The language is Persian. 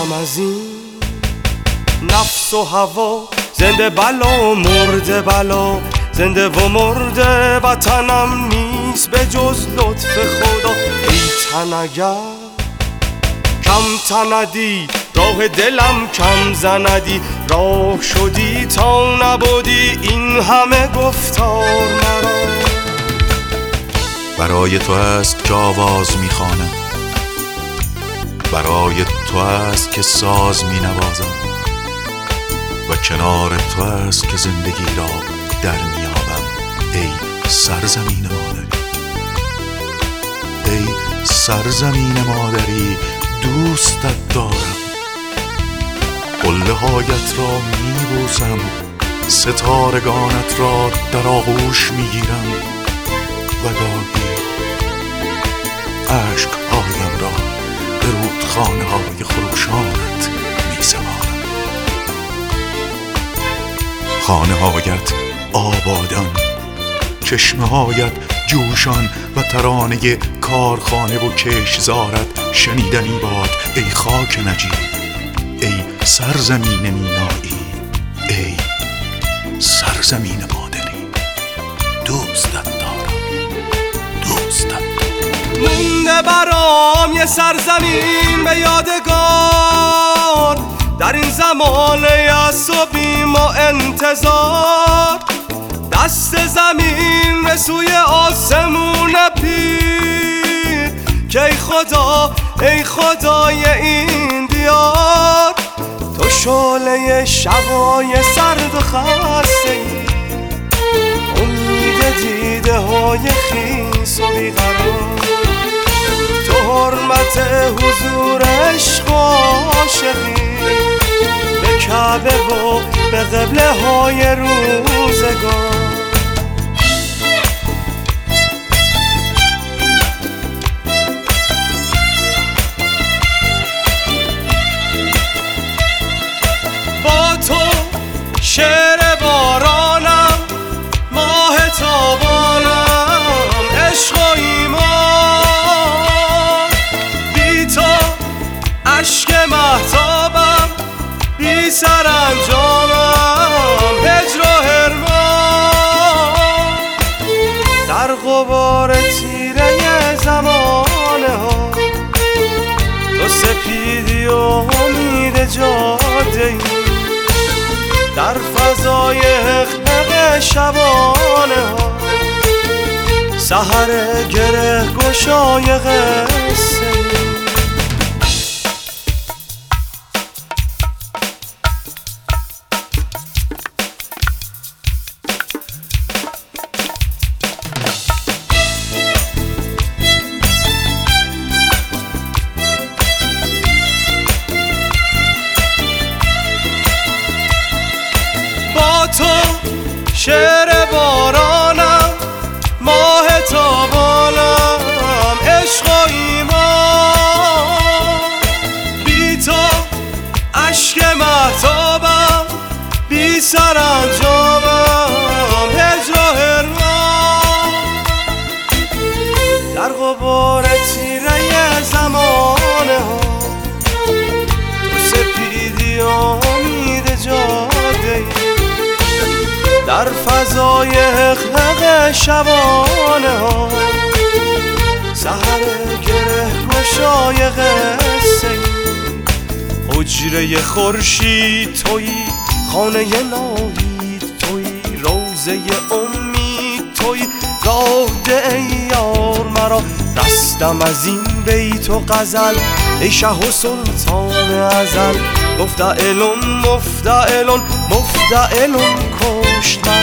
دستم از این نفس و هوا، زنده بلا مرده بلا، زنده و مرده وطنم نیست به جز لطف خدا. ای تن اگر کم تندی، راه دلم کم زندی، راه شدی تا نبودی این همه گفتار مرا. برای تو است که آواز میخوانم، برای تو است که ساز مینوازم و کنار تو است که زندگی را در میابم. ای سرزمین مادری، ای سرزمین مادری، دوستت دارم. قله هایت را میبوسم، ستارگانت را در آغوش میگیرم و گاهی عشقهایم را به رودخانه های خروشانت میسپارم. خانه هایت آبادان، چشمه هایت جوشان و ترانه کارخانه و کشتزارت شنیدنی باد. ای خاک نجیب، ای سرزمین مینایی، ای سرزمین مادری، دوستت دارم، دوستت دارم. مونده برام یه سرزمین به یادگار در این زمان یأس و بیم و انتظار. دست زمین به سوی آسمون پیر که ای خدا، ای خدای این دیار. تو شعله شبای سرد و خسته ای، امید دیده های خیس و بیقرار. تو حرمت حضور عشق و عاشقی به کعبه و به قبله های روزگار. با تو شعر بارانم، ماه تابانم، عشق و ایمان. بی تو اشک مهتابم، بی سرانجامم، هجر و حرمان. در غبار تیره زمانه ها تو سپیدی و امید جاده ای، در فضای حقیق شبانه ها سحر گره گشای قصه ای. با تو شعر بارانم، ماه تابانم، عشق و ایمان. بی تو اشک مهتابم، بی سرانجامم، هجر و حرمان. در غبار تیره زمانه ها تو سپیدی و امید جاده ای، در فضای حقیق شبانه ها سحر گره گشای قصه ای. حجره خورشید تویی، خانه ناهید تویی، روضه امید تویی، راه ده ای یار مرا. رستم از این بیت و غزل ای شه و سلطان ازل. مفتعلون مفتعلون مفتعلون کشت مرا.